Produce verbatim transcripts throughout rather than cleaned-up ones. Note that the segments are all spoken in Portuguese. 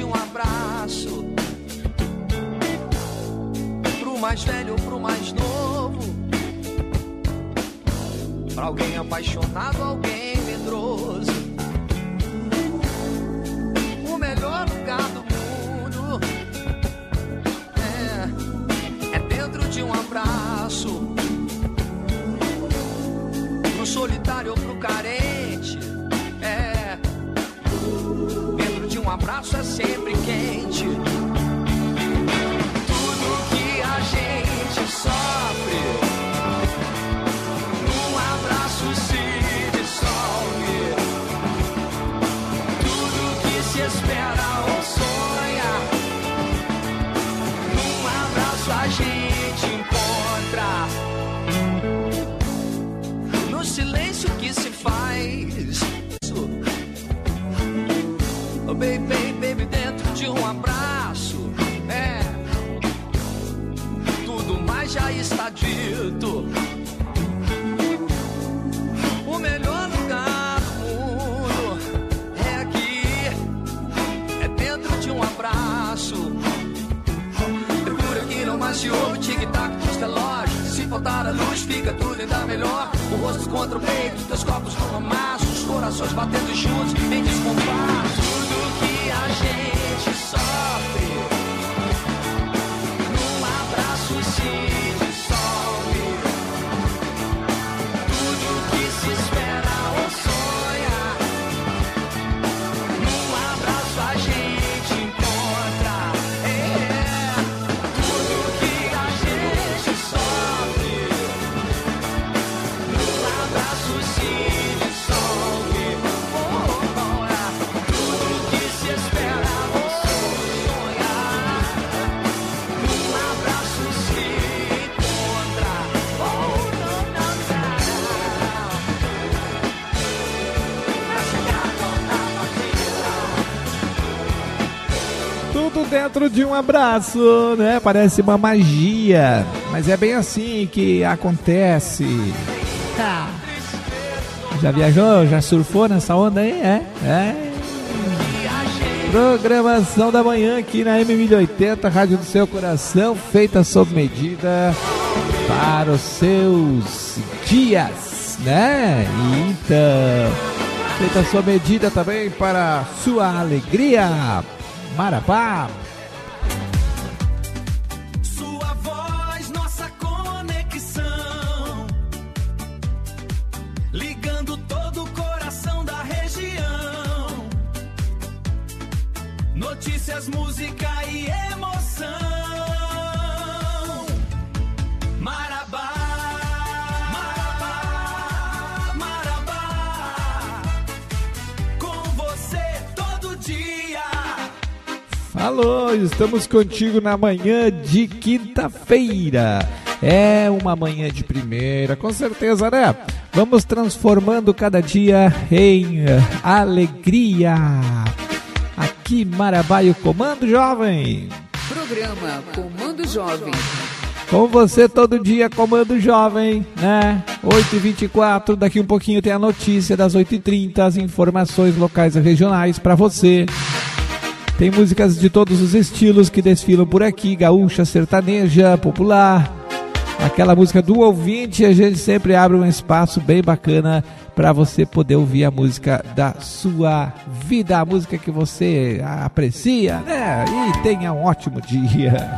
um abraço, pro mais velho, pro mais novo, pra alguém apaixonado, alguém medroso. O melhor lugar do mundo é, é dentro de um abraço, pro solitário ou pro carente. É, dentro de um abraço é sempre quente. Tudo que a gente sofre, num abraço se dissolve. Tudo que se espera ou sonha, num abraço a gente encontra. No silêncio que se faz, oh baby, baby, dentro de um abraço, é, tudo mais já está dito. O melhor lugar do mundo é aqui, é dentro de um abraço. Procura que não mais se ouve o tic-tac dos relógios. Se faltar a luz fica tudo ainda melhor. O rosto contra o peito, teus corpos como amasso, os corações batendo juntos em descompasso. Tudo que a gente sofre, num abraço se dissolve. Tudo que se espera ou sonha, num abraço a gente encontra. É, tudo que a gente sofre, num abraço se dissolve. Oh, oh, é. Tudo que se espera ou sonha, num abraço se encontra. Oh, não, não, não. Pra chegar na batida. Tudo dentro de um abraço, né? Parece uma magia, mas é bem assim que acontece. Tá. Já viajou? Já surfou nessa onda aí? É? É. Programação da manhã aqui na M mil e oitenta, Rádio do Seu Coração, feita sob medida para os seus dias, né? Então, feita sob medida também para sua alegria. Marabá. Sua voz, nossa conexão, ligando todo o coração da região. Notícias, música e emoção. Marabá, Marabá, Marabá, com você todo dia. Alô, estamos contigo na manhã de quinta-feira. É uma manhã de primeira, com certeza, né? Vamos transformando cada dia em alegria. Aqui, Marabá e o Comando Jovem. Programa Comando Jovem. Com você todo dia, Comando Jovem, né? oito e vinte e quatro, daqui um pouquinho tem a notícia das oito e trinta, as informações locais e regionais para você. Tem músicas de todos os estilos que desfilam por aqui, gaúcha, sertaneja, popular. Aquela música do ouvinte, a gente sempre abre um espaço bem bacana para você poder ouvir a música da sua vida, a música que você aprecia, né? E tenha um ótimo dia.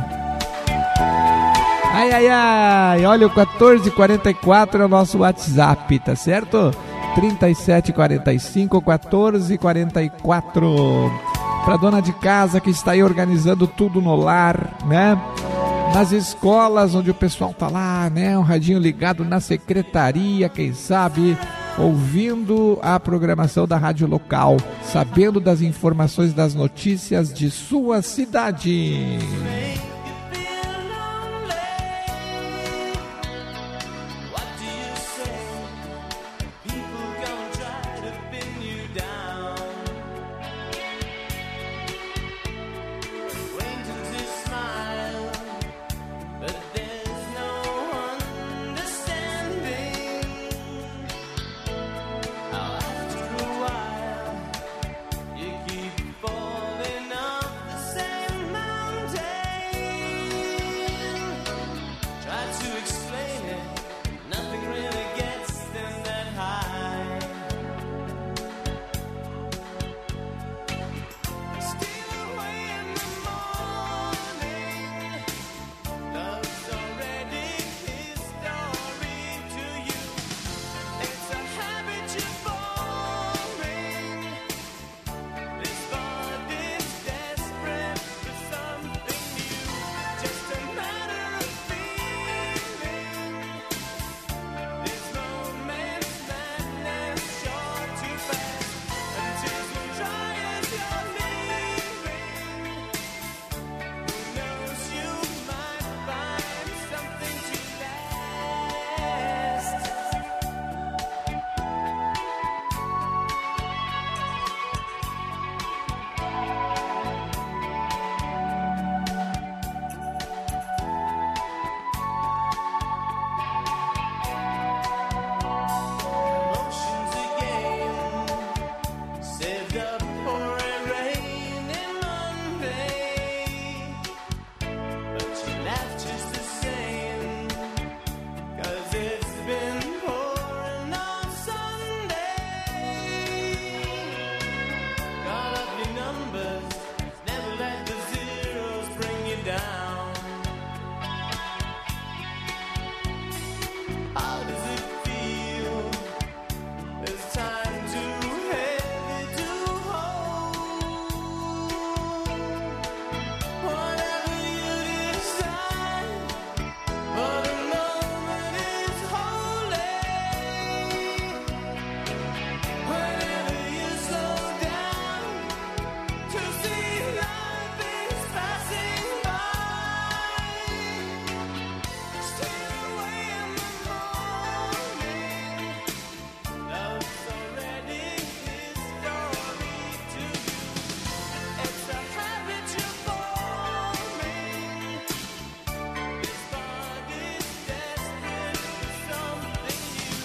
Ai, ai, ai, olha, o quatorze quarenta e quatro é o nosso WhatsApp, tá certo? trinta e sete quarenta e cinco, quatorze quarenta e quatro. Para dona de casa que está aí organizando tudo no lar, né? Nas escolas onde o pessoal tá lá, né? Um radinho ligado na secretaria, quem sabe, ouvindo a programação da rádio local, sabendo das informações, das notícias de sua cidade.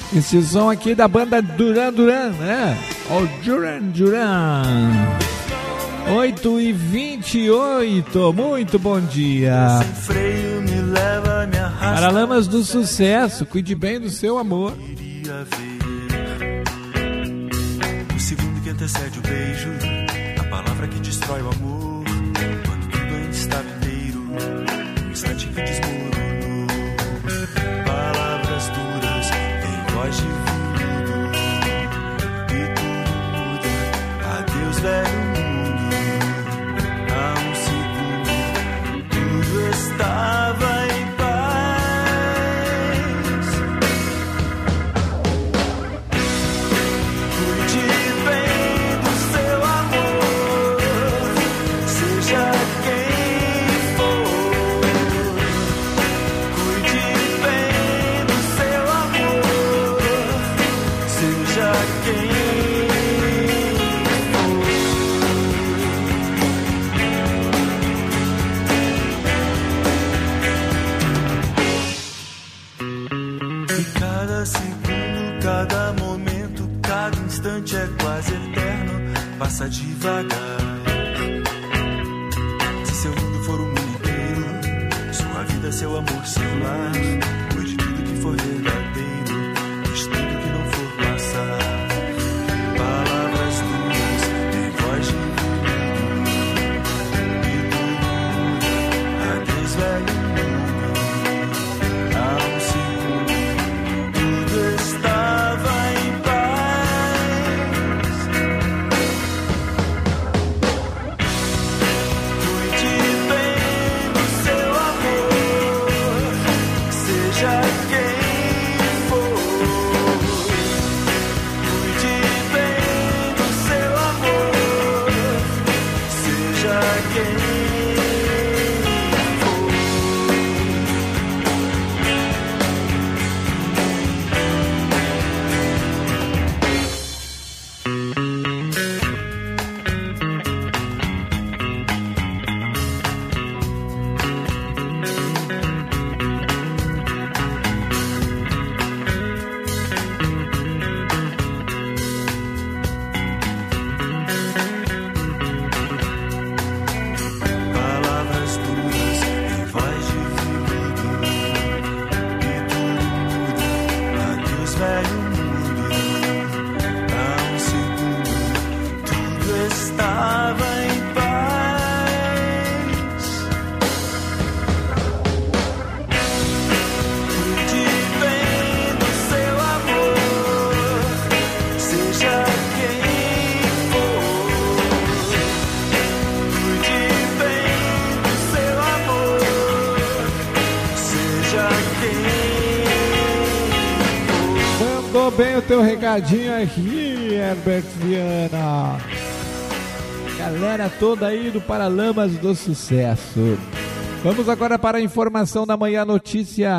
Esse som aqui da banda Duran Duran, né? O Duran Duran. oito e vinte e oito, muito bom dia. Paralamas do Sucesso, cuide bem do seu amor. O segundo que antecede o beijo, a palavra que destrói o amor, quando tudo ainda estava inteiro, um instante que desmoronou. Palavras duras, em voz de vidro, e tudo muda, adeus velho mundo. Há um segundo, tudo estava em paz. Cuide bem do seu amor, seja quem for. Cuide bem do seu amor, seja quem Cada segundo, cada momento, cada instante é quase eterno, passa devagar. Se seu mundo for o mundo inteiro, sua vida, seu amor, seu lar, cuide de tudo que for verdadeiro, deixe tudo que não for passar. Palavras duras, em voz de vidro, e tudo muda, adeus velho mundo. Há um segundo, estava em paz. Cuide bem do seu amor, seja quem for. Cuide bem do seu amor, seja quem for. Palavras duras, em voz de vidro, e tudo muda, adeus velho mundo. Há um segundo, tudo estava em paz. Cuide bem do seu amor, seja quem for. Cuide bem do seu amor, seja quem Mandou bem o teu recadinho aqui, Herbert Viana. Galera toda aí do Paralamas do Sucesso. Vamos agora para a informação da manhã, notícia.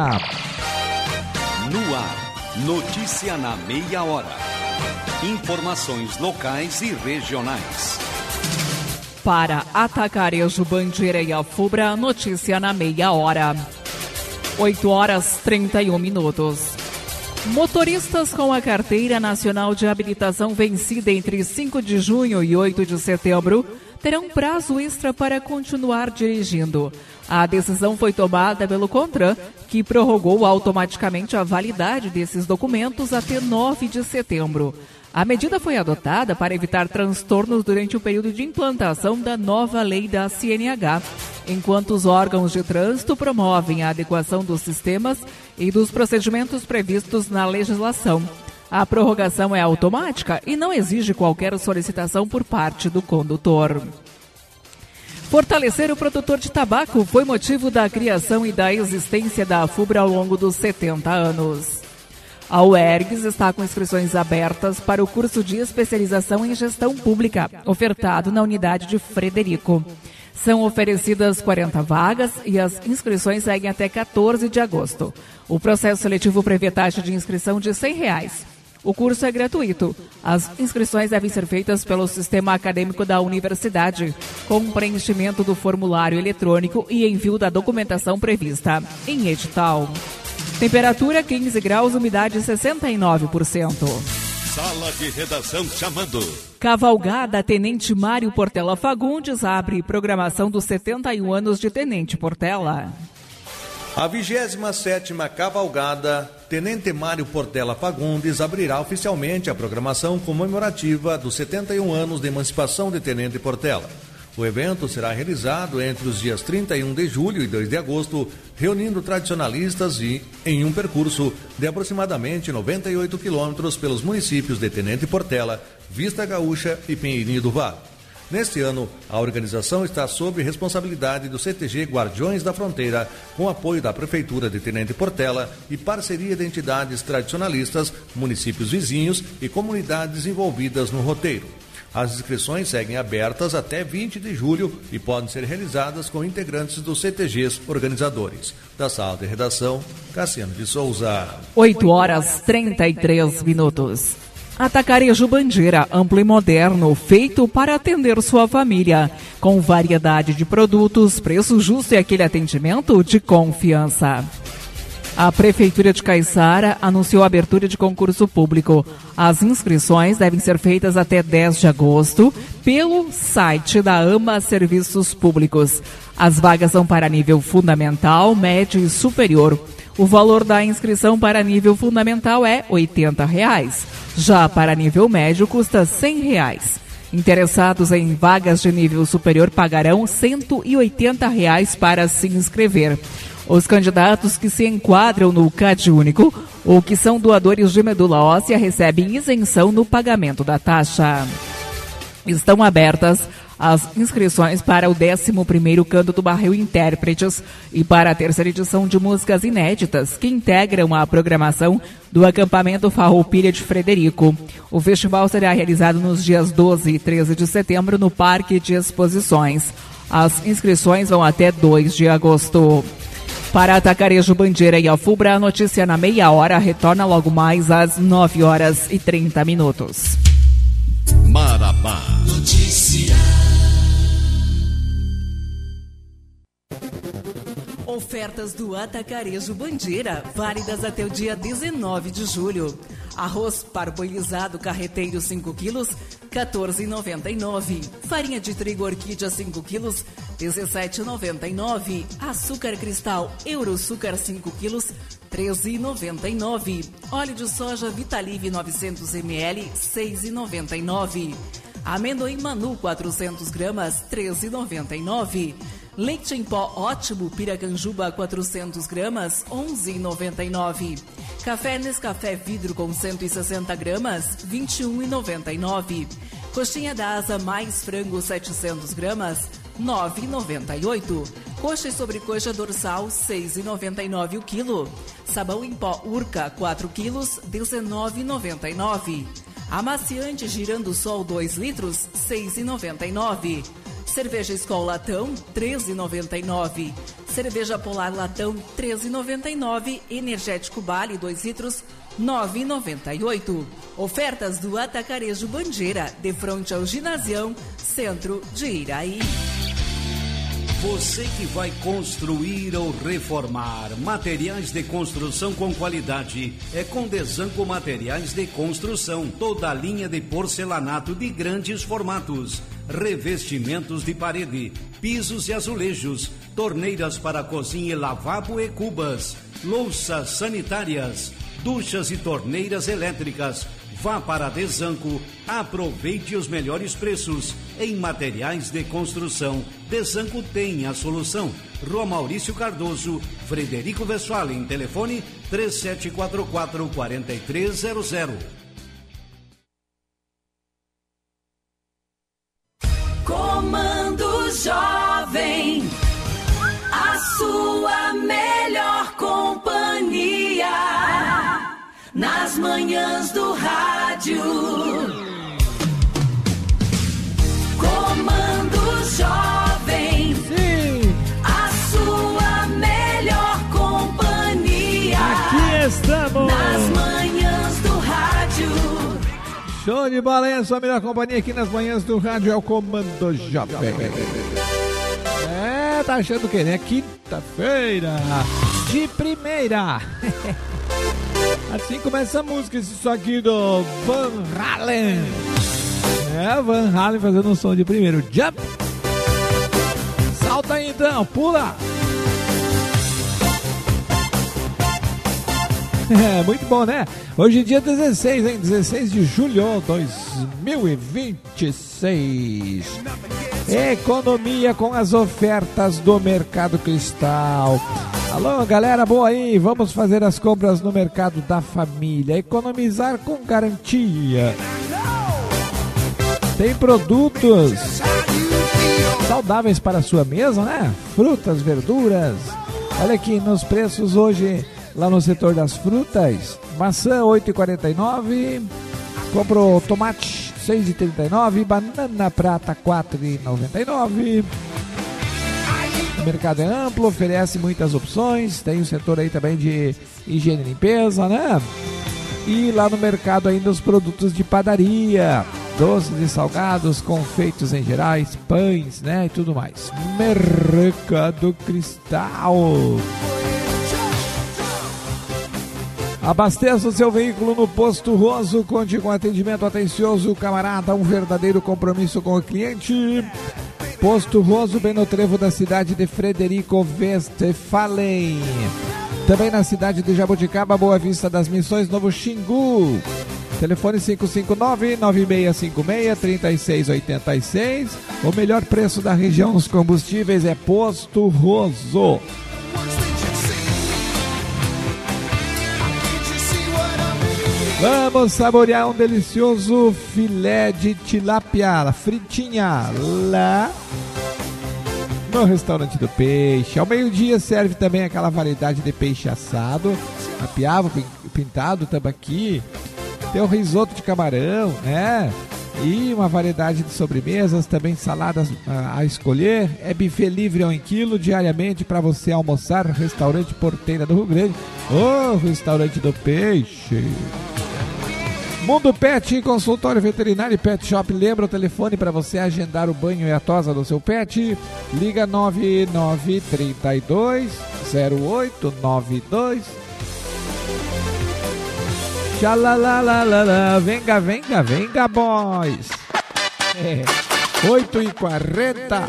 No ar, notícia na meia hora. Informações locais e regionais. Para Atacarejo, Bandeira e Afubra, notícia na meia hora. oito horas e trinta e um minutos. Motoristas com a Carteira Nacional de Habilitação vencida entre cinco de junho e oito de setembro terão prazo extra para continuar dirigindo. A decisão foi tomada pelo CONTRAN, que prorrogou automaticamente a validade desses documentos até nove de setembro. A medida foi adotada para evitar transtornos durante o período de implantação da nova lei da C N H, enquanto os órgãos de trânsito promovem a adequação dos sistemas e dos procedimentos previstos na legislação. A prorrogação é automática e não exige qualquer solicitação por parte do condutor. Fortalecer o produtor de tabaco foi motivo da criação e da existência da Afubra ao longo dos setenta anos. A U E R G S está com inscrições abertas para o curso de especialização em gestão pública, ofertado na unidade de Frederico. São oferecidas quarenta vagas e as inscrições seguem até quatorze de agosto. O processo seletivo prevê taxa de inscrição de cem reais. O curso é gratuito. As inscrições devem ser feitas pelo sistema acadêmico da universidade, com preenchimento do formulário eletrônico e envio da documentação prevista em edital. Temperatura quinze graus, umidade sessenta e nove por cento. Sala de redação chamando. Cavalgada Tenente Mário Portela Fagundes abre programação dos setenta e um anos de Tenente Portela. A vigésima sétima Cavalgada Tenente Mário Portela Fagundes abrirá oficialmente a programação comemorativa dos setenta e um anos de emancipação de Tenente Portela. O evento será realizado entre os dias trinta e um de julho e dois de agosto, reunindo tradicionalistas e em um percurso de aproximadamente noventa e oito quilômetros pelos municípios de Tenente Portela, Vista Gaúcha e Pinheirinho do Vale. Neste ano, a organização está sob responsabilidade do C T G Guardiões da Fronteira, com apoio da Prefeitura de Tenente Portela e parceria de entidades tradicionalistas, municípios vizinhos e comunidades envolvidas no roteiro. As inscrições seguem abertas até vinte de julho e podem ser realizadas com integrantes dos C T Gs organizadores. Da sala de redação, Cassiano de Souza. oito horas e trinta e três minutos. Atacarejo Bandeira, amplo e moderno, feito para atender sua família. Com variedade de produtos, preço justo e aquele atendimento de confiança. A Prefeitura de Caiçara anunciou a abertura de concurso público. As inscrições devem ser feitas até dez de agosto pelo site da AMA Serviços Públicos. As vagas são para nível fundamental, médio e superior. O valor da inscrição para nível fundamental é oitenta reais. Já para nível médio custa cem reais. Interessados em vagas de nível superior pagarão cento e oitenta reais para se inscrever. Os candidatos que se enquadram no CadÚnico ou que são doadores de medula óssea recebem isenção no pagamento da taxa. Estão abertas as inscrições para o décimo primeiro Canto do Barril Intérpretes e para a terceira edição de músicas inéditas que integram a programação do acampamento Farroupilha de Frederico. O festival será realizado nos dias doze e treze de setembro no Parque de Exposições. As inscrições vão até dois de agosto. Para Atacarejo Bandeira e Alfubra, a notícia na meia hora retorna logo mais às nove horas e trinta minutos. Marabá. Notícia. Ofertas do Atacarejo Bandeira, válidas até o dia dezenove de julho. Arroz parboilizado carreteiro cinco quilos, quatorze reais e noventa e nove centavos. Farinha de trigo orquídea cinco quilos, dezessete reais e noventa e nove centavos. Açúcar cristal Euroçúcar cinco quilos, treze reais e noventa e nove centavos. Óleo de soja Vitalive novecentos mililitros, seis reais e noventa e nove centavos. Amendoim Manu quatrocentos gramas, treze reais e noventa e nove centavos. Leite em pó Ótimo Piracanjuba quatrocentos gramas, onze reais e noventa e nove centavos. Café Nescafé Vidro com cento e sessenta gramas, vinte e um reais e noventa e nove centavos. Coxinha da Asa Mais Frango setecentos gramas, nove reais e noventa e oito centavos. Coxa e sobrecoxa dorsal, seis reais e noventa e nove centavos o quilo. Sabão em pó Urca, quatro quilos, dezenove reais e noventa e nove centavos. Amaciante Girando Sol dois litros, seis reais e noventa e nove centavos. Cerveja Skol Latão, treze reais e noventa e nove centavos. Cerveja Polar Latão, treze reais e noventa e nove centavos. Energético Bale, dois litros, nove reais e noventa e oito centavos. Ofertas do Atacarejo Bandeira, de frente ao Ginasião, centro de Iraí. Você que vai construir ou reformar, materiais de construção com qualidade, é com Desanco Materiais de Construção. Toda a linha de porcelanato de grandes formatos, revestimentos de parede, pisos e azulejos, torneiras para cozinha e lavabo e cubas, louças sanitárias, duchas e torneiras elétricas. Vá para Desanco, aproveite os melhores preços em materiais de construção. Desanco tem a solução. Rua Maurício Cardoso, Frederico Westphalen, telefone três sete quatro quatro, quatro três zero zero. Comando Jovem, a sua melhor companhia, nas manhãs do rádio. Comando Jovem, sim, a sua melhor companhia. Aqui estamos, nas manhãs do rádio. Show de bola, é a sua melhor companhia aqui nas manhãs do rádio, é o Comando Jovem. É, tá achando o quê, né? Quinta-feira de primeira. Assim começa a música, esse som aqui do Van Halen. É, Van Halen fazendo um som de primeiro. Jump! Salta aí então, pula! É, muito bom, né? Hoje é dia dezesseis, hein? dezesseis de julho de dois mil e vinte e seis. Economia com as ofertas do Mercado Cristal. Alô, galera boa aí, vamos fazer as compras no Mercado da Família, economizar com garantia. Tem produtos saudáveis para a sua mesa, né? Frutas, verduras. Olha aqui nos preços hoje, lá no setor das frutas. Maçã oito reais e quarenta e nove centavos. Compro tomate seis reais e trinta e nove centavos. Banana prata quatro reais e noventa e nove centavos. O mercado é amplo, oferece muitas opções. Tem o setor aí também de higiene e limpeza, né? E lá no mercado ainda os produtos de padaria, doces e salgados, confeitos em gerais, pães, né? E tudo mais. Mercado Cristal. Abasteça o seu veículo no Posto Roso, conte com atendimento atencioso, camarada, um verdadeiro compromisso com o cliente. Posto Roso, bem no trevo da cidade de Frederico Westphalen. Também na cidade de Jaboticaba, Boa Vista das Missões, Novo Xingu. Telefone cinco cinco nove, nove seis cinco seis, três seis oito seis. O melhor preço da região nos combustíveis é Posto Roso. Vamos saborear um delicioso filé de tilápia fritinha lá no Restaurante do Peixe. Ao meio-dia serve também aquela variedade de peixe assado, capiava, pintado, tambaqui. Tem o risoto de camarão, né? E uma variedade de sobremesas, também saladas a, a escolher. É buffet livre a um quilo diariamente para você almoçar. Restaurante Porteira do Rio Grande. Ô, oh, Restaurante do Peixe. Mundo Pet, consultório veterinário e pet shop. Lembra o telefone para você agendar o banho e a tosa do seu pet? Liga nove nove três dois zero oito nove dois. Tchalalalala, venga, venga, venga, boys. É, oito e quarenta.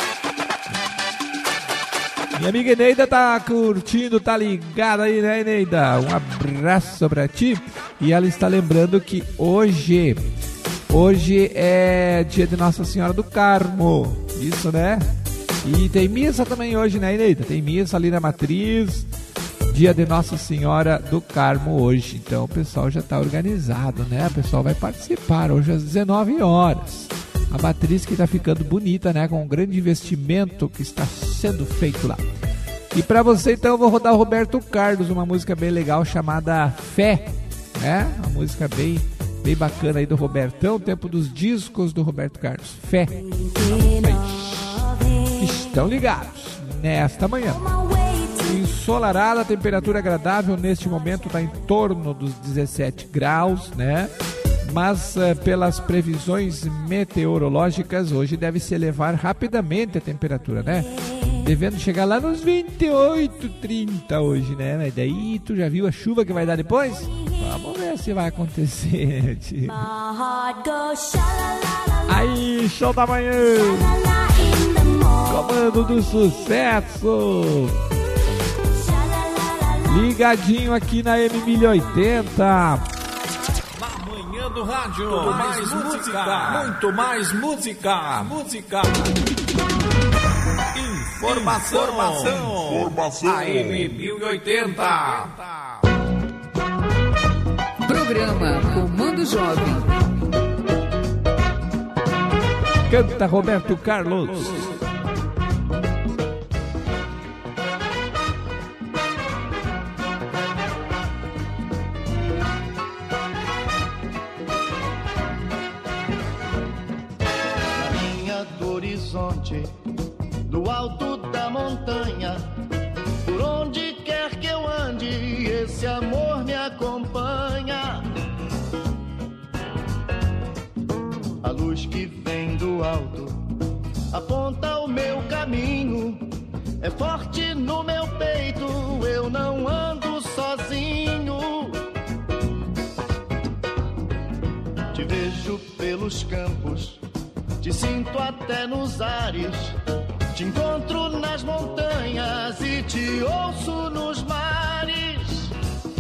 Minha amiga Eneida tá curtindo, tá ligada aí, né, Eneida? Um abraço pra ti. E ela está lembrando que hoje, hoje é dia de Nossa Senhora do Carmo. Isso, né? E tem missa também hoje, né, Eneida? Tem missa ali na Matriz. Dia de Nossa Senhora do Carmo hoje. Então o pessoal já tá organizado, né? O pessoal vai participar hoje às dezenove horas. A matriz que está ficando bonita, né? Com um grande investimento que está sendo feito lá. E para você, então, eu vou rodar o Roberto Carlos, uma música bem legal chamada Fé, né? Uma música bem, bem bacana aí do Robertão, tempo dos discos do Roberto Carlos. Fé. Estão ligados nesta manhã. Ensolarada, temperatura agradável neste momento está em torno dos dezessete graus, né? Mas uh, pelas previsões meteorológicas, hoje deve se elevar rapidamente a temperatura, né? Devendo chegar lá nos vinte e oito, trinta hoje, né? Mas daí tu já viu a chuva que vai dar depois? Vamos ver se vai acontecer, tio. Aí, show da manhã! Comando do sucesso! Ligadinho aqui na M mil e oitenta. Do rádio, muito mais música, muito mais música, música. Informação, informação, informação. A M mil e oitenta. Programa Comando Jovem. Canta Roberto Carlos. Do alto da montanha, por onde quer que eu ande, esse amor me acompanha. A luz que vem do alto aponta o meu caminho, é forte no meu peito, eu não ando sozinho. Te vejo pelos campos, te sinto até nos ares, te encontro nas montanhas e te ouço nos mares.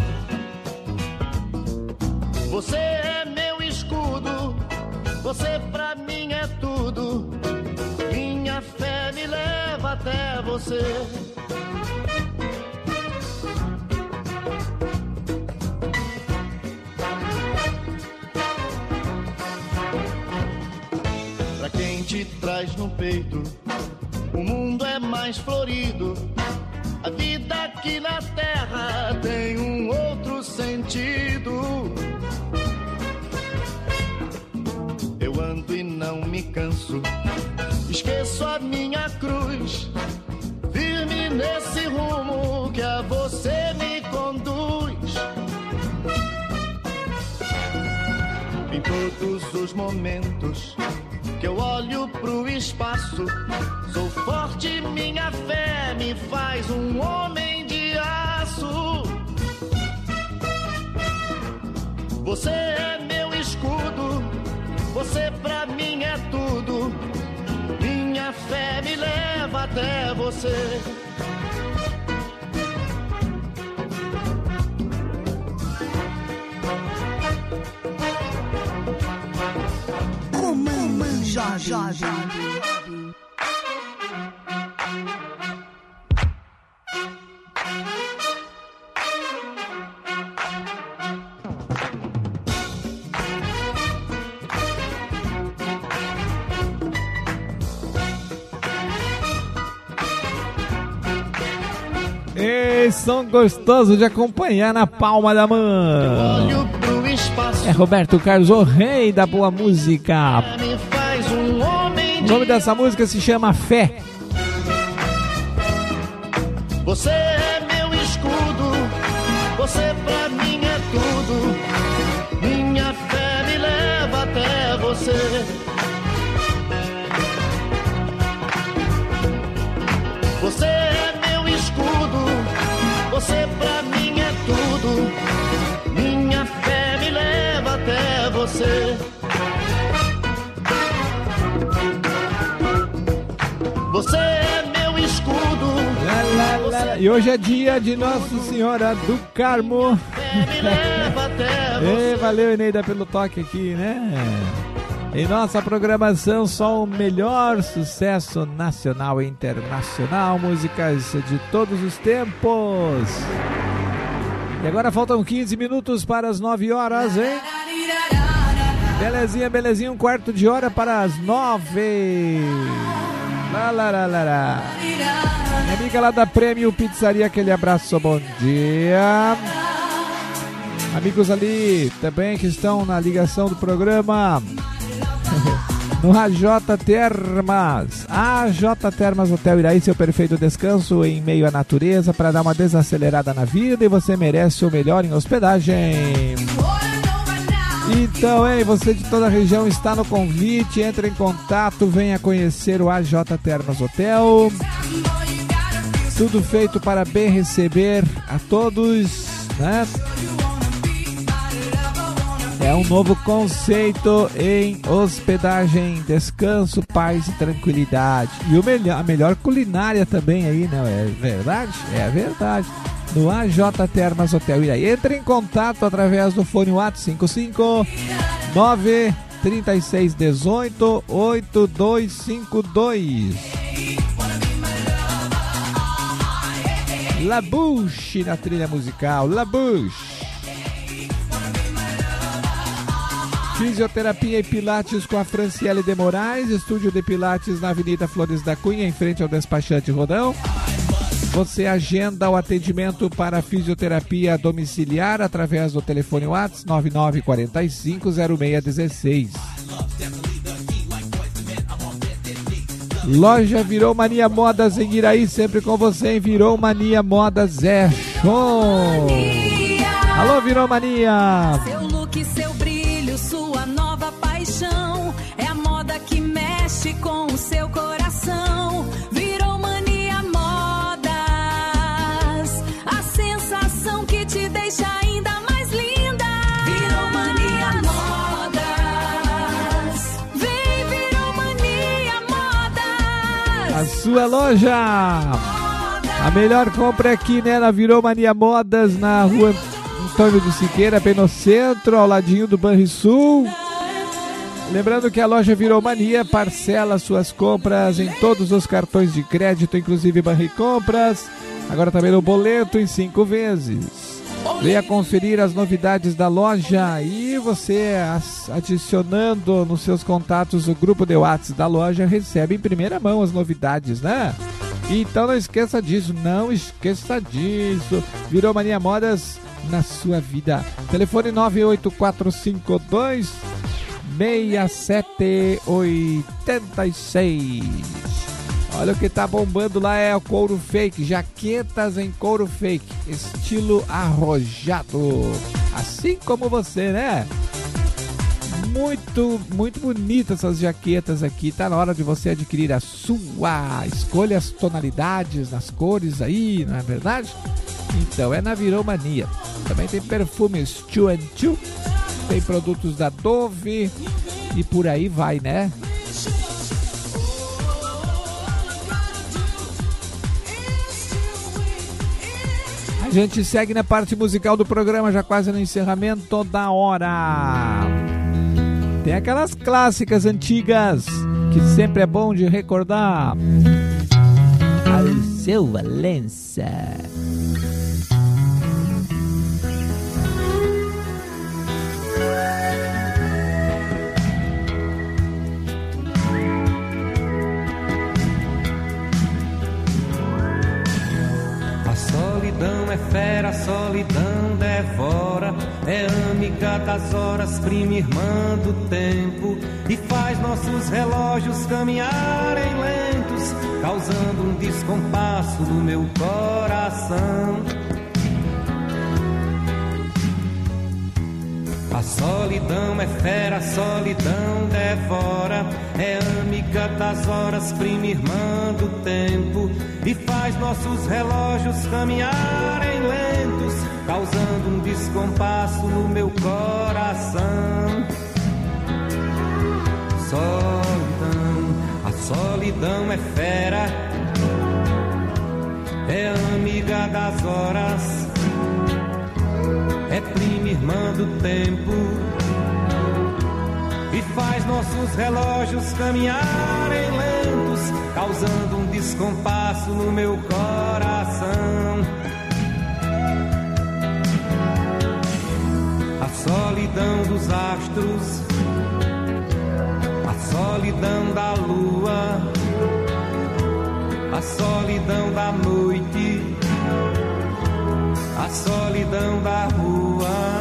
Você é meu escudo, você pra mim é tudo. Minha fé me leva até você. Pra quem te traz no peito, o mundo é mais florido. A vida aqui na terra tem um outro sentido. Eu ando e não me canso, esqueço a minha cruz, firme nesse rumo que a você me conduz. Em todos os momentos que eu olho pro espaço, sou forte, minha fé me faz um homem de aço. Você é meu escudo, você pra mim é tudo. Minha fé me leva até você. Comando Jovem. Ei, som gostoso de acompanhar na palma da mão. É Roberto Carlos, o rei da boa música. O nome dessa música se chama Fé. Você é meu escudo, você pra mim é tudo. Minha fé me leva até você. Você é meu escudo, você pra mim é tudo. Minha fé me leva até você. Você é meu escudo. Lá, lá, lá. E hoje é dia de Nossa Senhora do Carmo. Ei, valeu, Eneida, pelo toque aqui, né? Em nossa programação, só o melhor sucesso nacional e internacional, músicas de todos os tempos. E agora faltam quinze minutos para as nove horas, hein? Belezinha, belezinha, um quarto de hora para as nove. Lá, lá, lá, lá, lá. Minha amiga lá da Prêmio Pizzaria, aquele abraço, bom dia. Amigos ali também que estão na ligação do programa. No A J Termas, A J Termas Hotel Iraí, seu perfeito descanso em meio à natureza para dar uma desacelerada na vida, e você merece o melhor em hospedagem. Então, hein, você de toda a região está no convite, entre em contato, venha conhecer o A J Termas Hotel. Tudo feito para bem receber a todos, né? É um novo conceito em hospedagem, descanso, paz e tranquilidade. E o melhor, a melhor culinária também aí, não é verdade? É verdade. No A J Termas Hotel Iraí. Entre em contato através do fone WhatsApp cinco cinco nove três seis um oito oito dois cinco dois. La Bouche na trilha musical. La Bouche. Fisioterapia e Pilates com a Franciele de Moraes, estúdio de Pilates na Avenida Flores da Cunha, em frente ao despachante Rodão. Você agenda o atendimento para fisioterapia domiciliar através do telefone WhatsApp nove nove quatro cinco zero seis um seis. Loja Virou Mania Modas em Iraí, sempre com você em Virou Mania Modas é show. Alô, Virou Mania. Seu look, seu brilho, sua nova paixão, é a moda que mexe com o seu coração. Virou Mania Modas. sua loja. A melhor compra é aqui, né, na Virou Mania Modas, na rua Antônio de Siqueira, bem no centro, ao ladinho do Banrisul. Lembrando que a loja Virou Mania parcela suas compras em todos os cartões de crédito, inclusive Banricompras. Agora também no boleto em cinco vezes. Venha conferir as novidades da loja e você, adicionando nos seus contatos o grupo de WhatsApp da loja, recebe em primeira mão as novidades, né? Então não esqueça disso, não esqueça disso. Virou Mania Modas na sua vida. Telefone nove oito quatro cinco dois seis sete oito seis. Olha o que tá bombando lá, é o couro fake, jaquetas em couro fake, estilo arrojado, assim como você, né? Muito, muito bonitas essas jaquetas aqui, tá na hora de você adquirir a sua. Escolha as tonalidades nas cores aí, não é verdade? Então é na Virou Mania. Também tem perfumes two and two, tem produtos da Dove e por aí vai, né? A gente segue na parte musical do programa, já quase no encerramento da hora. Tem aquelas clássicas antigas que sempre é bom de recordar. Alceu Valença. Solidão é fera, solidão devora, é amiga das horas, prima irmã do tempo, e faz nossos relógios caminharem lentos, causando um descompasso no meu coração. A solidão é fera, a solidão devora, é amiga das horas, prima irmã do tempo, e faz nossos relógios caminharem lentos, causando um descompasso no meu coração. Solidão, a solidão é fera, é amiga das horas, é prima irmã do tempo, e faz nossos relógios caminharem lentos, causando um descompasso no meu coração. A solidão dos astros, a solidão da lua, a solidão da noite, a solidão da rua.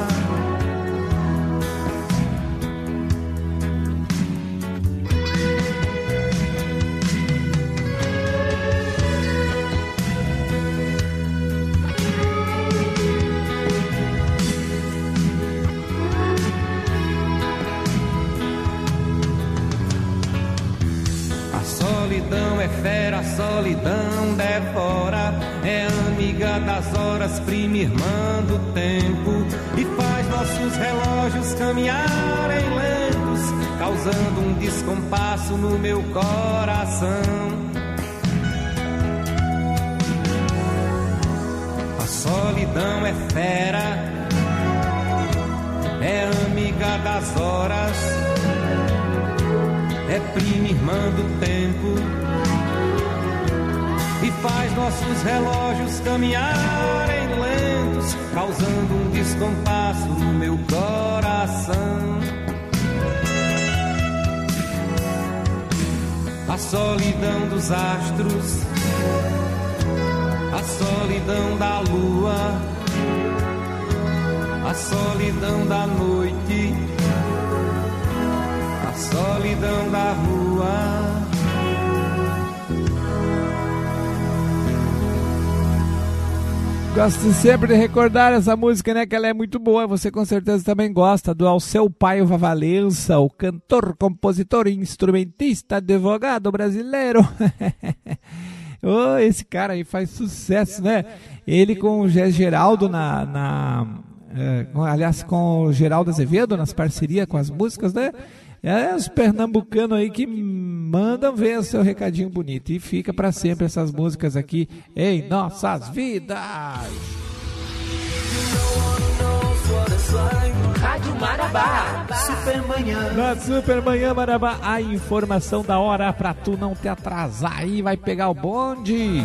A solidão é fera, a solidão devora, é amiga das horas, prima irmã do tempo, e faz nossos relógios caminharem lentos, causando um descompasso no meu coração. A solidão é fera, é amiga das horas, é prima irmã do tempo, e faz nossos relógios caminharem lentos, causando um descompasso no meu coração. A solidão dos astros, a solidão da lua, a solidão da noite, a solidão da rua. Gosto sempre de recordar essa música, né? Que ela é muito boa. Você com certeza também gosta do Alceu Paiva Valença, o cantor, compositor, instrumentista, advogado brasileiro. Oh, esse cara aí faz sucesso, né? Ele com o Gé Geraldo na... na é, com, aliás, com o Geraldo Azevedo nas parcerias com as músicas, né? É os pernambucanos aí que mandam ver seu recadinho bonito. E fica para sempre essas músicas aqui em nossas vidas. Rádio Marabá, Supermanhã. Na Supermanhã Marabá, a informação da hora pra tu não te atrasar aí, vai pegar o bonde.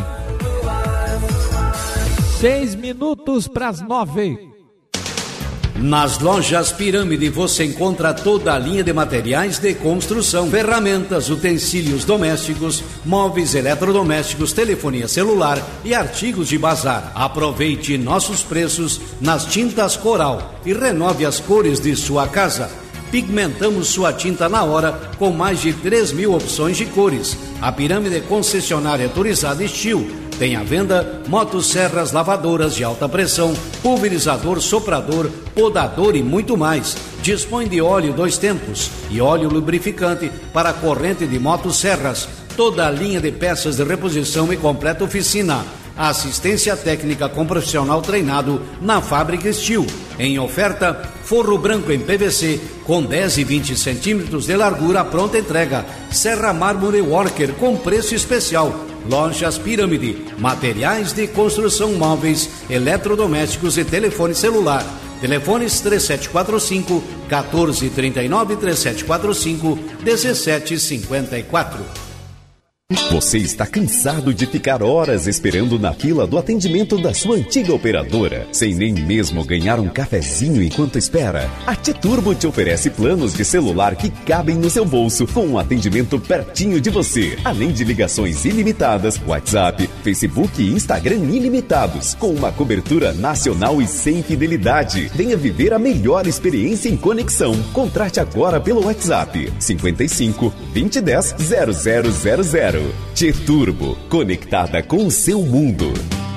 Seis minutos pras nove. Nas lojas Pirâmide você encontra toda a linha de materiais de construção, ferramentas, utensílios domésticos, móveis eletrodomésticos, telefonia celular e artigos de bazar. Aproveite nossos preços nas tintas Coral e renove as cores de sua casa. Pigmentamos sua tinta na hora com mais de três mil opções de cores. A Pirâmide concessionária autorizada Estil. Tem à venda motosserras, lavadoras de alta pressão, pulverizador, soprador, podador e muito mais. Dispõe de óleo dois tempos e óleo lubrificante para a corrente de motosserras. Toda a linha de peças de reposição e completa oficina. Assistência técnica com profissional treinado na Fábrica Estil. Em oferta, forro branco em P V C com dez e vinte centímetros de largura à pronta entrega. Serra Mármore Worker com preço especial. Lojas Pirâmide, materiais de construção móveis, eletrodomésticos e telefone celular. Telefones três sete quatro cinco, um quatro três nove, três sete quatro cinco, um sete cinco quatro. Você está cansado de ficar horas esperando na fila do atendimento da sua antiga operadora, sem nem mesmo ganhar um cafezinho enquanto espera? A T-Turbo te oferece planos de celular que cabem no seu bolso, com um atendimento pertinho de você, além de ligações ilimitadas, WhatsApp, Facebook e Instagram ilimitados, com uma cobertura nacional e sem fidelidade. Venha viver a melhor experiência em conexão. Contrate agora pelo WhatsApp cinquenta e cinco, vinte e dez, zero zero zero zero. T-Turbo, conectada com o seu mundo.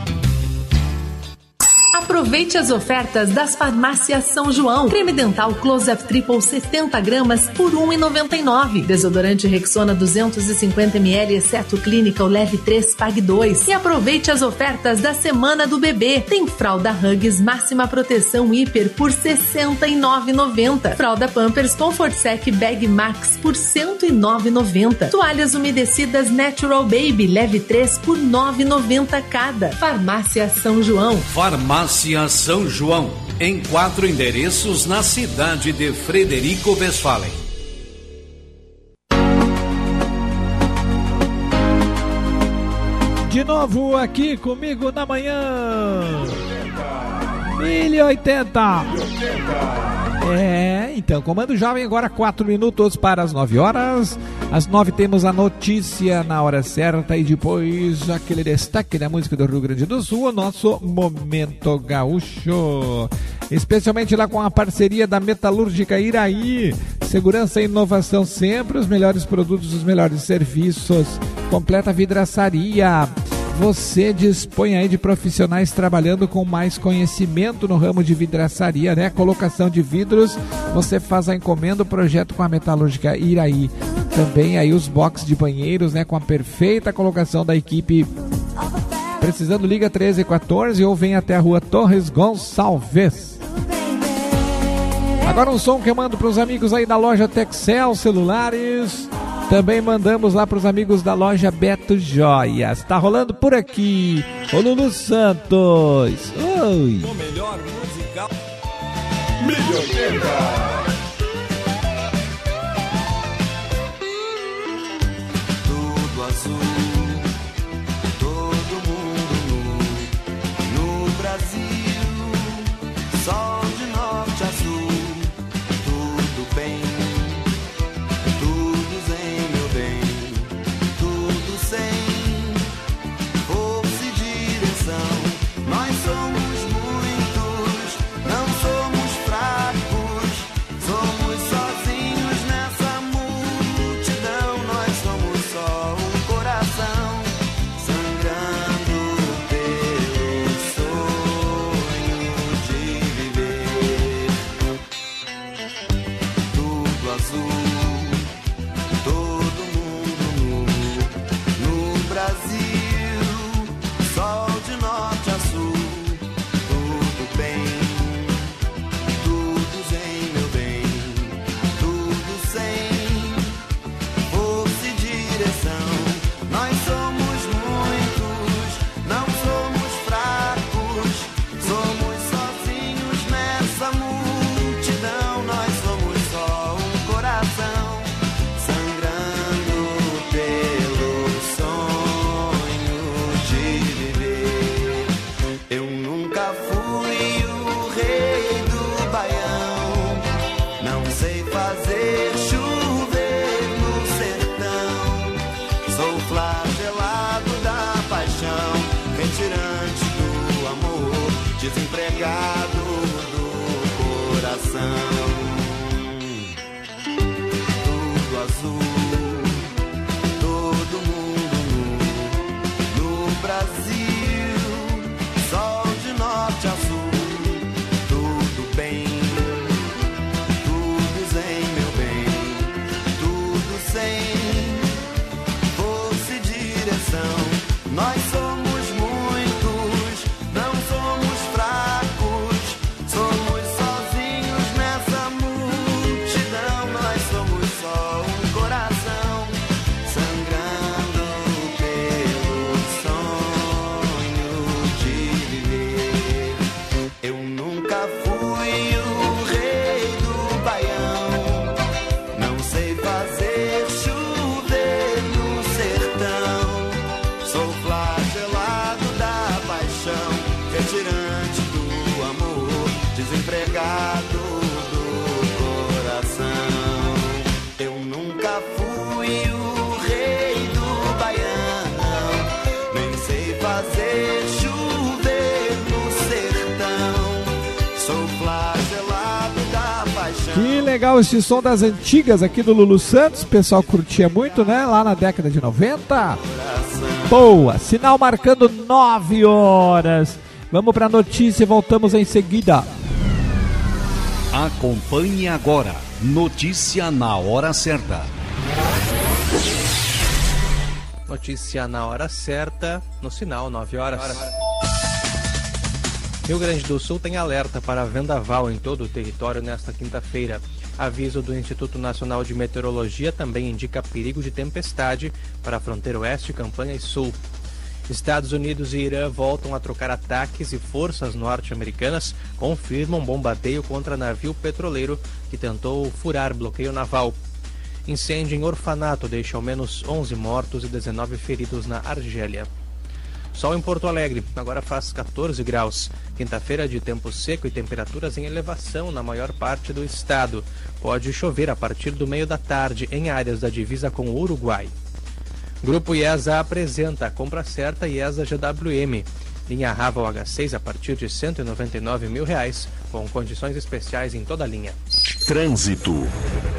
Aproveite as ofertas das farmácias São João. Creme dental Close-Up Triple setenta gramas por um real e noventa e nove centavos. Desodorante Rexona duzentos e cinquenta mililitros, exceto Clinical, leve três, pague dois. E aproveite as ofertas da Semana do Bebê. Tem fralda Huggies Máxima Proteção Hiper por sessenta e nove reais e noventa centavos. Fralda Pampers Comfort Sec Bag Max por cento e nove reais e noventa centavos. Toalhas umedecidas Natural Baby, leve três por nove reais e noventa centavos cada. Farmácia São João. Farmácia São João, em quatro endereços na cidade de Frederico Westphalen. De novo aqui comigo na manhã. mil e oitenta. É, então, Comando Jovem, agora quatro minutos para as nove horas. Às nove temos a notícia na hora certa e depois aquele destaque da música do Rio Grande do Sul, o nosso Momento Gaúcho. Especialmente lá com a parceria da Metalúrgica Iraí. Segurança e inovação sempre, os melhores produtos, os melhores serviços. Completa vidraçaria. Você dispõe aí de profissionais trabalhando com mais conhecimento no ramo de vidraçaria, né? Colocação de vidros, você faz a encomenda, o projeto com a Metalúrgica Iraí. Também aí os boxes de banheiros, né? Com a perfeita colocação da equipe. Precisando, liga treze quatorze ou vem até a rua Torres Gonçalves. Agora um som que eu mando para os amigos aí da loja Texel Celulares. Também mandamos lá para os amigos da loja Beto Joias. Tá rolando por aqui o Lulu Santos. Oi. O melhor musical. Milioteca. Tudo azul, todo mundo nu. No Brasil, sol de norte a sul. Tudo bem. viver. Eu nunca fui o rei do baião, não sei fazer chover no sertão. Sou flagelado da paixão, retirante do amor, desempregado do coração. Tudo azul, todo mundo nu, no Brasil, sol de norte a sul. Tudo bem, tudo zen, meu bem, tudo sem força e direção. Nós somos muitos, não somos fracos, somos sozinhos nessa multidão. Nós somos só um coração sangrando pelo sonho de viver. Eu nunca fui o rei do baião, não sei fazer chover no sertão. Sou flagelado da paixão, retirante do amor, desempregado do coração. Eu nunca fui o rei do baião, nem sei fazer chover no sertão. Sou flagelado da paixão. Que legal esse som das antigas aqui do Lulu Santos. O pessoal curtia muito, né? Lá na década de noventa. Boa, sinal marcando nove horas. Vamos para a notícia e voltamos em seguida. Acompanhe agora. Notícia na hora certa. Notícia na hora certa, no sinal nove horas. Rio Grande do Sul tem alerta para vendaval em todo o território nesta quinta-feira. Aviso do Instituto Nacional de Meteorologia também indica perigo de tempestade para a fronteira oeste, Campanha e Sul. Estados Unidos e Irã voltam a trocar ataques e forças norte-americanas confirmam bombardeio contra navio petroleiro que tentou furar bloqueio naval. Incêndio em orfanato deixa ao menos onze mortos e dezenove feridos na Argélia. Sol em Porto Alegre, agora faz quatorze graus. Quinta-feira de tempo seco e temperaturas em elevação na maior parte do estado. Pode chover a partir do meio da tarde em áreas da divisa com o Uruguai. Grupo IESA apresenta a compra certa IESA G W M. Linha Raval H seis a partir de cento e noventa e nove mil reais, com condições especiais em toda a linha. Trânsito.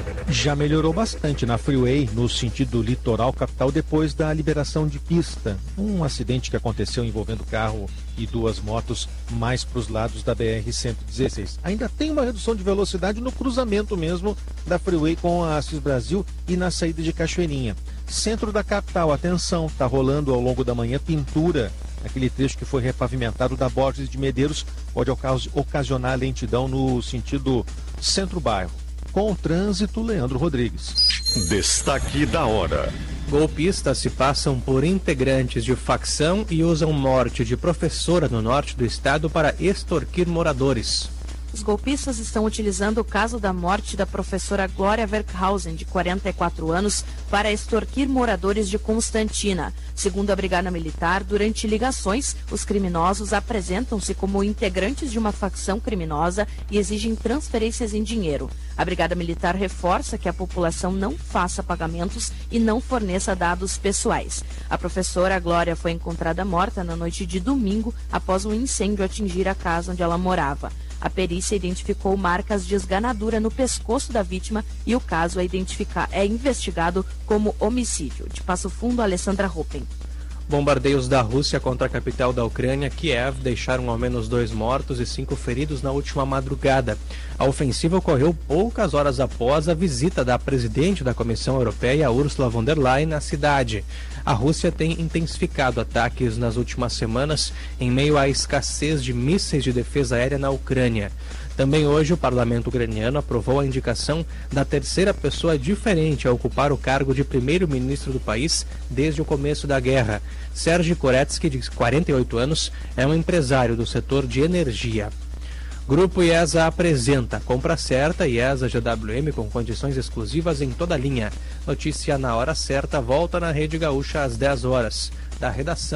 Já melhorou bastante na Freeway, no sentido litoral capital, depois da liberação de pista. Um acidente que aconteceu envolvendo carro e duas motos mais para os lados da B R cento e dezesseis. Ainda tem uma redução de velocidade no cruzamento mesmo da Freeway com a Assis Brasil e na saída de Cachoeirinha. Centro da capital, atenção, está rolando ao longo da manhã pintura. Aquele trecho que foi repavimentado da Borges de Medeiros pode ocasionar lentidão no sentido centro-bairro. Com o trânsito, Leandro Rodrigues. Destaque da hora. Golpistas se passam por integrantes de facção e usam morte de professora no norte do estado para extorquir moradores. Os golpistas estão utilizando o caso da morte da professora Glória Werkhausen, de quarenta e quatro anos, para extorquir moradores de Constantina. Segundo a Brigada Militar, durante ligações, os criminosos apresentam-se como integrantes de uma facção criminosa e exigem transferências em dinheiro. A Brigada Militar reforça que a população não faça pagamentos e não forneça dados pessoais. A professora Glória foi encontrada morta na noite de domingo após um incêndio atingir a casa onde ela morava. A perícia identificou marcas de esganadura no pescoço da vítima e o caso é, é investigado como homicídio. De Passo Fundo, Alessandra Ruppen. Bombardeios da Rússia contra a capital da Ucrânia, Kiev, deixaram ao menos dois mortos e cinco feridos na última madrugada. A ofensiva ocorreu poucas horas após a visita da presidente da Comissão Europeia, Ursula von der Leyen, à cidade. A Rússia tem intensificado ataques nas últimas semanas em meio à escassez de mísseis de defesa aérea na Ucrânia. Também hoje o parlamento ucraniano aprovou a indicação da terceira pessoa diferente a ocupar o cargo de primeiro-ministro do país desde o começo da guerra. Sergei Koretsky, de quarenta e oito anos, é um empresário do setor de energia. Grupo IESA apresenta compra certa IESA G W M com condições exclusivas em toda a linha. Notícia na hora certa volta na Rede Gaúcha às dez horas. Da redação,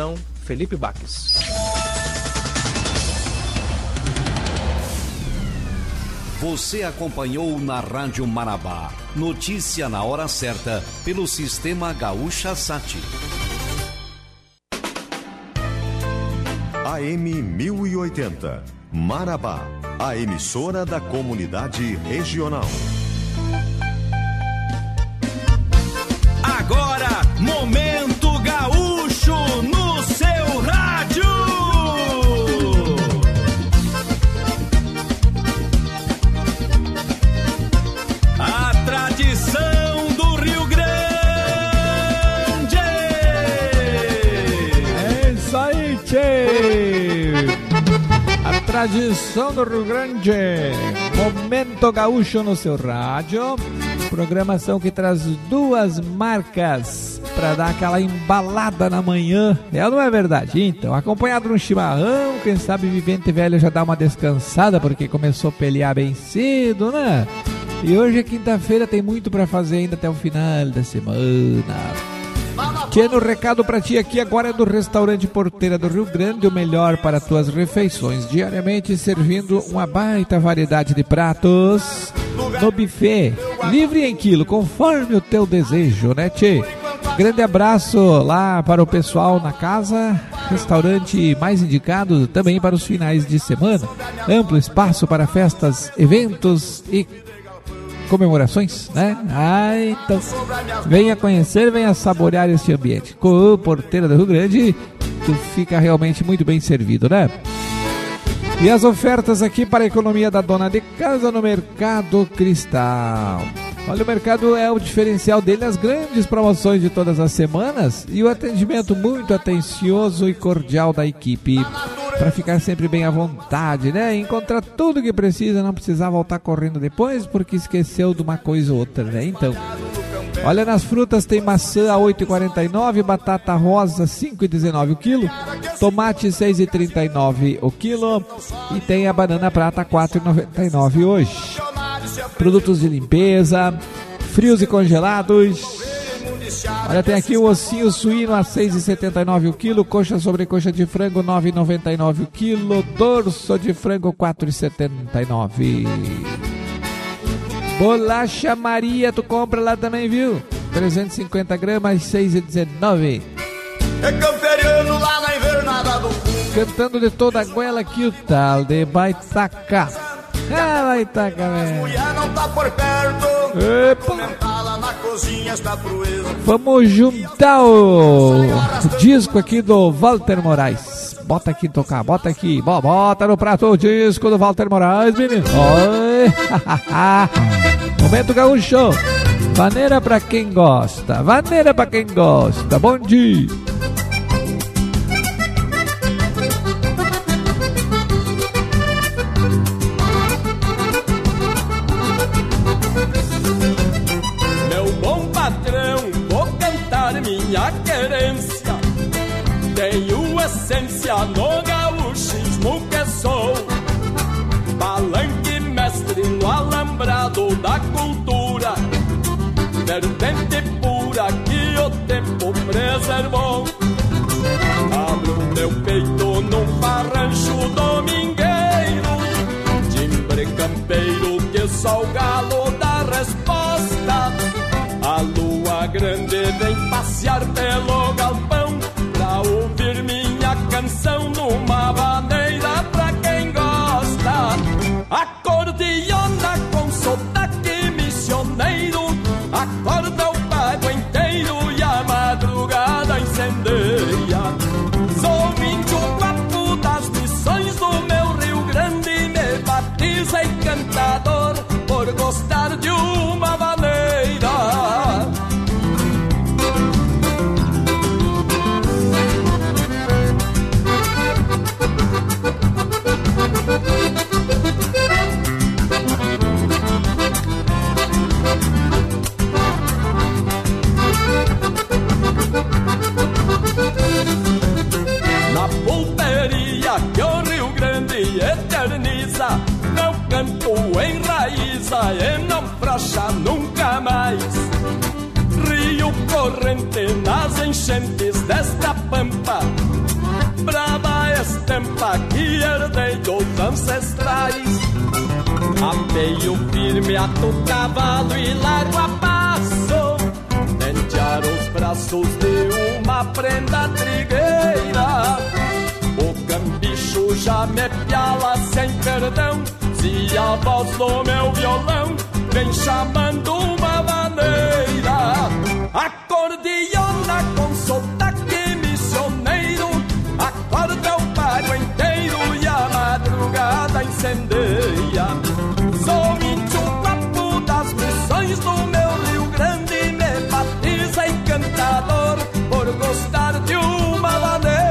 Felipe Baques. Você acompanhou na Rádio Marabá, notícia na hora certa, pelo Sistema Gaúcha Sat. A M mil e oitenta, Marabá, a emissora da comunidade regional. Agora, Momento Gaúcho no seu rádio. A tradição do Rio Grande. É isso aí, tchê. A tradição do Rio Grande. Momento Gaúcho no seu rádio. Programação que traz duas marcas para dar aquela embalada na manhã. É ou não é verdade? Então, acompanhado de um chimarrão, quem sabe Vivente Velho já dá uma descansada porque começou a pelear bem cedo, né? E hoje é quinta-feira, tem muito para fazer ainda até o final da semana. Tendo recado para ti aqui agora é do Restaurante Porteira do Rio Grande, o melhor para tuas refeições, diariamente servindo uma baita variedade de pratos no buffet, livre em quilo, conforme o teu desejo, né, tchê? Grande abraço lá para o pessoal na casa, restaurante mais indicado também para os finais de semana, amplo espaço para festas, eventos e comemorações, né? Ah, então venha conhecer, venha saborear este ambiente. Com o Porteira do Rio Grande, tu fica realmente muito bem servido, né? E as ofertas aqui para a economia da dona de casa no Mercado Cristal. Olha, o mercado é o diferencial dele, as grandes promoções de todas as semanas e o atendimento muito atencioso e cordial da equipe, para ficar sempre bem à vontade, né? Encontrar tudo que precisa, não precisar voltar correndo depois porque esqueceu de uma coisa ou outra, né? Então, olha, nas frutas tem maçã a oito reais e quarenta e nove centavos, batata rosa cinco reais e dezenove centavos o quilo, tomate seis reais e trinta e nove centavos o quilo e tem a banana prata quatro reais e noventa e nove centavos hoje. Produtos de limpeza, frios e congelados. Olha, tem aqui o ossinho suíno a seis reais e setenta e nove centavos o quilo, coxa sobre coxa de frango nove reais e noventa e nove centavos o quilo, dorso de frango quatro reais e setenta e nove centavos. Bolacha Maria, tu compra lá também, viu? trezentos e cinquenta gramas, seis reais e dezenove centavos. É camperiano lá na invernada do fundo. Cantando de toda a goela aqui o tal de Baitaca. Ah, Baitaca, velho. Mulher não tá por perto. Epa. Na cozinha está proeza. Vamos juntar o disco aqui do Walter Moraes. Bota aqui tocar, bota aqui. Bota no prato o disco do Walter Moraes, menino. Oi. Momento Gaúcho. Vaneira pra quem gosta. Vaneira pra quem gosta. Bom dia. Minha querência, tenho essência no gaúchismo que sou, palanque mestre no alambrado da cultura, vertente pura que o tempo preservou. Abro meu peito num farrancho domingueiro, timbre campeiro que só o galo dá resposta. A lua grande vem passear pelo galpão pra ouvir minha canção numa maneira pra quem gosta. Acordeona com sotaque missioneiro, acorda o pago inteiro e a madrugada incendeia. Sou índio guapo das missões do meu Rio Grande, me batizei cantador por gostar de uma maneira. Na pulperia que o Rio Grande eterniza, meu canto enraiza e não frouxa nunca mais. Rio corrente nas enchentes desta pampa, brava estampa que herdei dos ancestrais. Apeio firme, ato o cavalo e largo a passo, tentear os braços de uma prenda trigueira. O cambicho já me piala sem perdão, se a voz do meu violão vem chamando uma maneira. Acordeona com sotaque missioneiro, acorda o pago inteiro e a madrugada incendeia. Sou índio papo das missões do meu Rio Grande, me batiza encantador por gostar de uma maneira.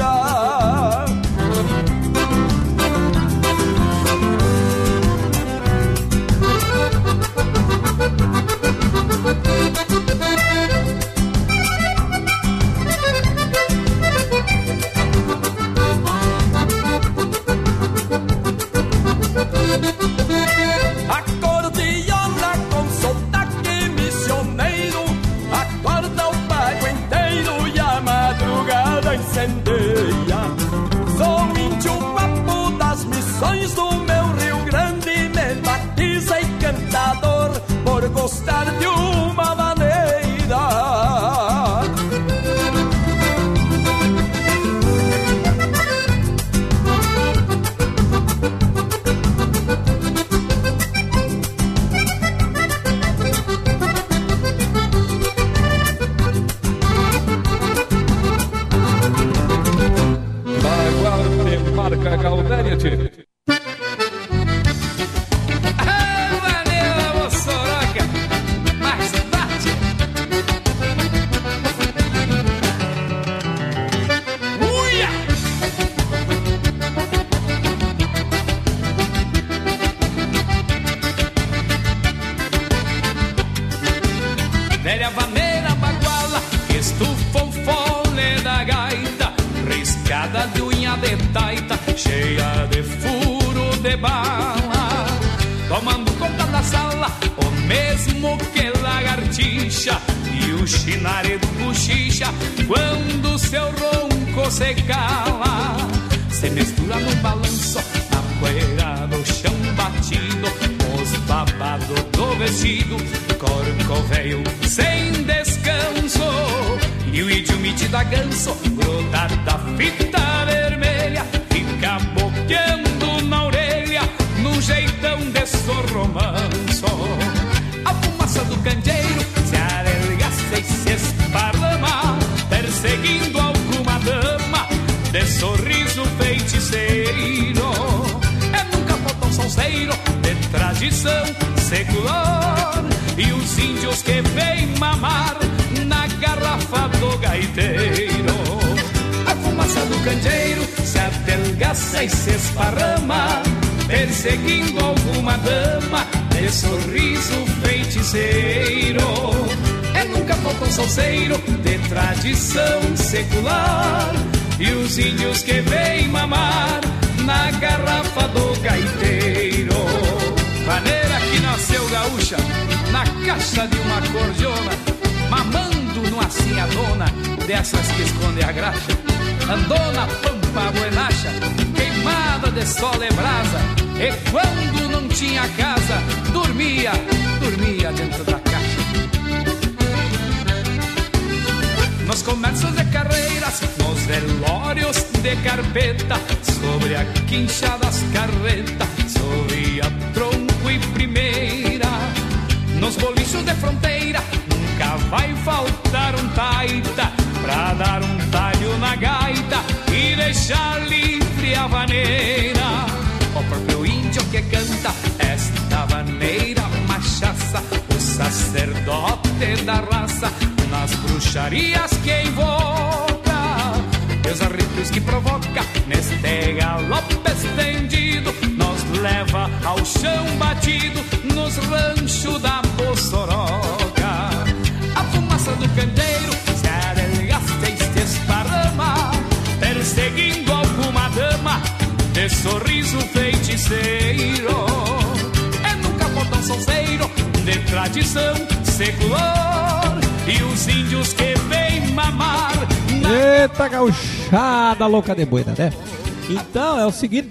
Acordeona com sotaque missioneiro, acorda o pago inteiro e a madrugada incendeia. Sou índio papo das missões do meu Rio Grande, me batiza encantador por gostar de uma maneira. Marca Galdéria. Valeu, Moçoroca, mais tarde. Uia! Velha vaneira baguala, estufa o fole da gaita, riscada de unha de taita, cheia de furo de bala, tomando conta da sala, o mesmo que lagartixa e o chinare do cochicha, quando seu ronco se cala, se mistura no balanço, na poeira do chão batido, os babados do vestido, corcoveio sem descanso, e o idiomite da ganso, grudado da fita vermelha, fica boqueando na orelha, no jeitão de sorromanso. A fumaça do candeeiro se arregaça e se esparrama, perseguindo alguma dama de sorriso feiticeiro. É nunca falta um salseiro de tradição secular, e os índios que vêm mamar na garrafa do gaiteiro. A fumaça do candeeiro se adelgaça e se esparrama, perseguindo alguma dama de sorriso feiticeiro. É nunca falta um salseiro de tradição secular, e os índios que vêm mamar na garrafa do gaiteiro. Maneira que nasceu gaúcha, na caixa de uma cordiona, mamando numa cinhadona, dessas que esconde a graxa. Andou na pampa buenacha, queimada de sol e brasa, e quando não tinha casa, dormia, dormia dentro da caixa. Nos comércios de carreiras, nos velórios de carpeta, sobre a quincha das carretas, sorria tronco e primeira. Nos bolichos de fronteira, nunca vai faltar um taita, pra dar um talho na gaita e deixar livre a vaneira. O próprio índio que canta esta vaneira machaça, o sacerdote da raça, nas bruxarias que invoca, e os arrepios que provoca, neste galope estendido, nos leva ao chão batido, nos ranchos da Bossoroca. A fumaça do candeeiro se adelgaça e se esparrama, perseguindo alguma dama de sorriso feiticeiro. É nunca falta um salseiro de tradição secular, e os índios que vêm mamar na Eita, gauchada louca de boina, né? Então é o seguinte,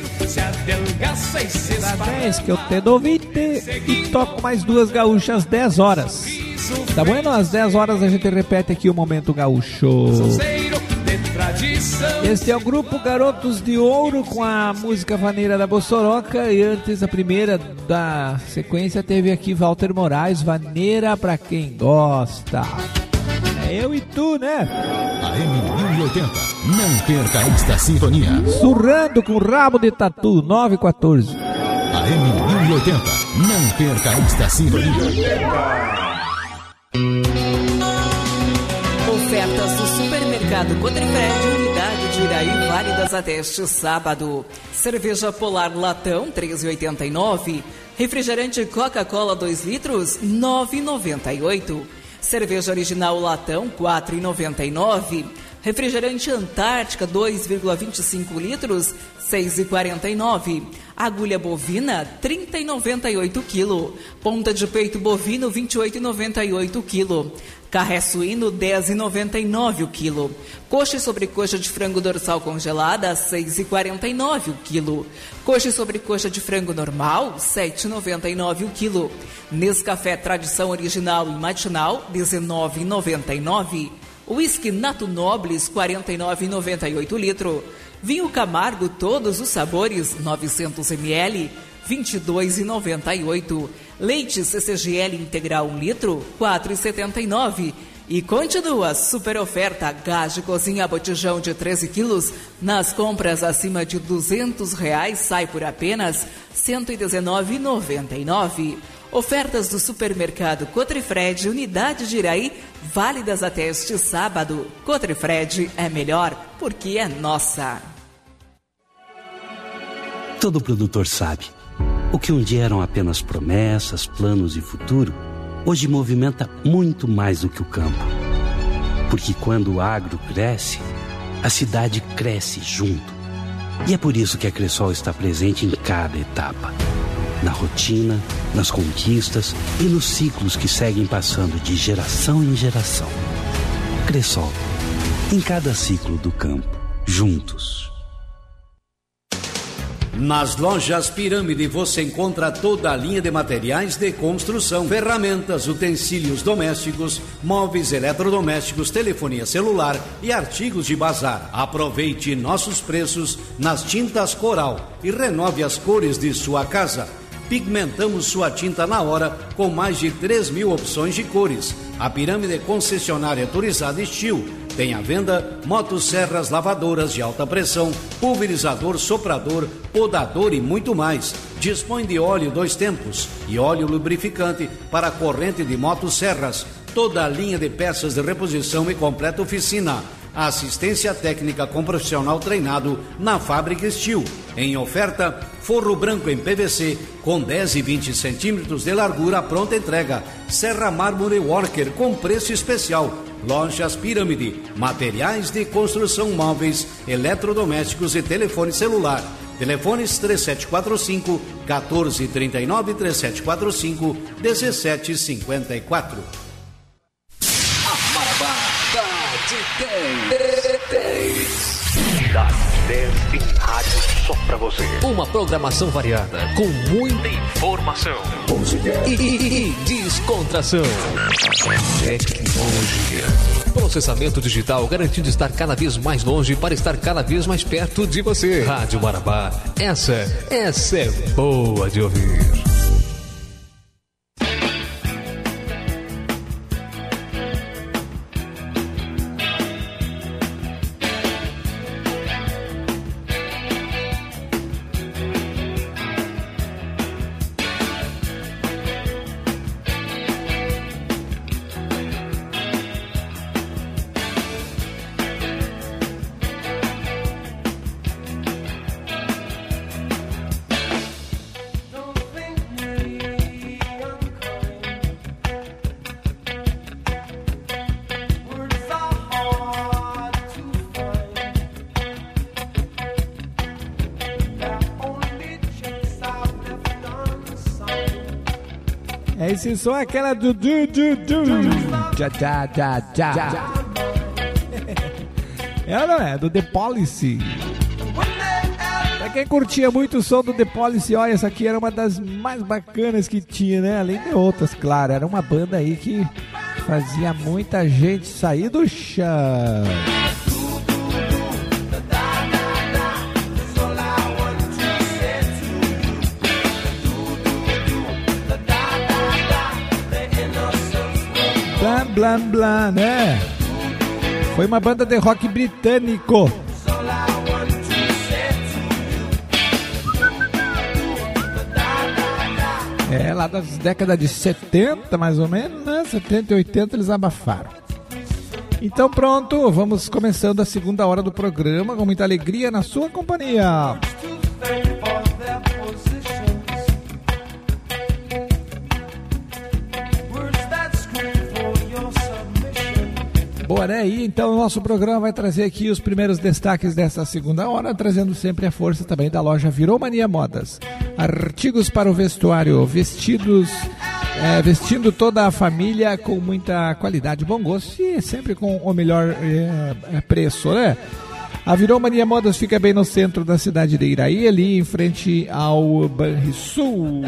dez que eu te dou vinte e toco mais duas gaúchas dez horas. Tá bueno? Às dez horas a gente repete aqui o Momento Gaúcho. Este é o grupo Garotos de Ouro com a música Vaneira da Bossoroca. E antes, a primeira da sequência, teve aqui Walter Moraes, Vaneira pra quem gosta. É eu e tu, né? A M mil e oitenta, não perca esta sintonia. Surrando com rabo de tatu, nove e quatorze. A M mil e oitenta, não perca esta sintonia. Ofertas do Supermercado Cotrifred, unidade de Iraí, válidas até este sábado. Cerveja Polar Latão, três reais e oitenta e nove centavos. Refrigerante Coca-Cola dois litros, nove reais e noventa e oito centavos. Cerveja Original Latão, quatro reais e noventa e nove centavos. Refrigerante Antártica, dois vírgula vinte e cinco litros, seis reais e quarenta e nove centavos. Agulha bovina, trinta reais e noventa e oito centavos. Ponta de peito bovino, vinte e oito reais e noventa e oito centavos. Carré suíno, dez reais e noventa e nove centavos o quilo. Coxa e sobrecoxa de frango dorsal congelada, seis reais e quarenta e nove centavos o quilo. Coxa e sobrecoxa de frango normal, sete reais e noventa e nove centavos o quilo. Nescafé Tradição Original e Matinal, dezenove reais e noventa e nove centavos. Whisky Nato Nobles, quarenta e nove reais e noventa e oito centavos litro. Vinho Camargo, todos os sabores, novecentos mililitros, vinte e dois reais e noventa e oito centavos. Leite C C G L integral um litro, quatro reais e setenta e nove centavos. E continua a super oferta gás de cozinha botijão de treze quilos. Nas compras acima de duzentos reais sai por apenas cento e dezenove reais e noventa e nove centavos. Ofertas do Supermercado Cotrifred, unidade de Iraí, válidas até este sábado. Cotrifred é melhor porque é nossa. Todo produtor sabe, o que um dia eram apenas promessas, planos e futuro, hoje movimenta muito mais do que o campo. Porque quando o agro cresce, a cidade cresce junto. E é por isso que a Cressol está presente em cada etapa. Na rotina, nas conquistas e nos ciclos que seguem passando de geração em geração. Cressol, em cada ciclo do campo, juntos. Nas lojas Pirâmide você encontra toda a linha de materiais de construção, ferramentas, utensílios domésticos, móveis eletrodomésticos, telefonia celular e artigos de bazar. Aproveite nossos preços nas tintas Coral e renove as cores de sua casa. Pigmentamos sua tinta na hora com mais de três mil opções de cores. A Pirâmide concessionária autorizada Estil tem à venda motosserras, lavadoras de alta pressão, pulverizador, soprador, podador e muito mais. Dispõe de óleo dois tempos e óleo lubrificante para corrente de motosserras. Toda a linha de peças de reposição e completa oficina. Assistência técnica com profissional treinado na Fábrica Estil. Em oferta, forro branco em P V C com dez e vinte centímetros de largura, pronta entrega. Serra Mármore Worker com preço especial. Lojas Pirâmide, materiais de construção móveis, eletrodomésticos e telefone celular. Telefones três sete quatro cinco, um quatro três nove, três sete quatro cinco, um sete cinco quatro. Das dez em rádio só pra você. Uma programação variada, com muita informação e, e, e descontração. Tecnologia. Processamento digital garantindo estar cada vez mais longe para estar cada vez mais perto de você. Rádio Marabá, essa, essa é boa de ouvir. Esse som é aquela do du du du. Já, já, já, já. É, não é? Do The Policy. Pra quem curtia muito o som do The Policy, olha, essa aqui era uma das mais bacanas que tinha, né? Além de outras, claro. Era uma banda aí que fazia muita gente sair do chão. Blam, blam, blam, né? Foi uma banda de rock britânico. É, lá das décadas de setenta, mais ou menos, né? setenta e oitenta eles abafaram. Então pronto, vamos começando a segunda hora do programa com muita alegria na sua companhia. Bora aí, então o nosso programa vai trazer aqui os primeiros destaques dessa segunda hora, trazendo sempre a força também da loja Virou Mania Modas. Artigos para o vestuário, vestidos, é, vestindo toda a família com muita qualidade, bom gosto e sempre com o melhor é, preço, né? A Virou Mania Modas fica bem no centro da cidade de Iraí, ali em frente ao Banrisul.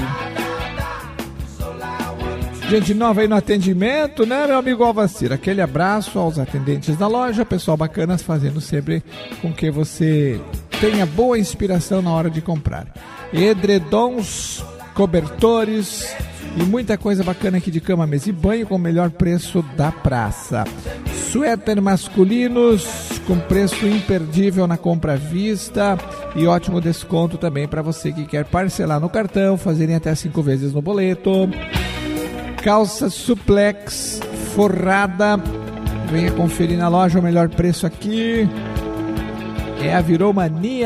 Gente nova aí no atendimento, né, meu amigo Alvacir? Aquele abraço aos atendentes da loja, pessoal bacanas, fazendo sempre com que você tenha boa inspiração na hora de comprar. Edredons, cobertores e muita coisa bacana aqui de cama, mesa e banho com o melhor preço da praça. Suéter masculinos com preço imperdível na compra à vista e ótimo desconto também para você que quer parcelar no cartão, fazerem até cinco vezes no boleto. Calça suplex forrada, venha conferir na loja o melhor preço aqui. É a Virou Mania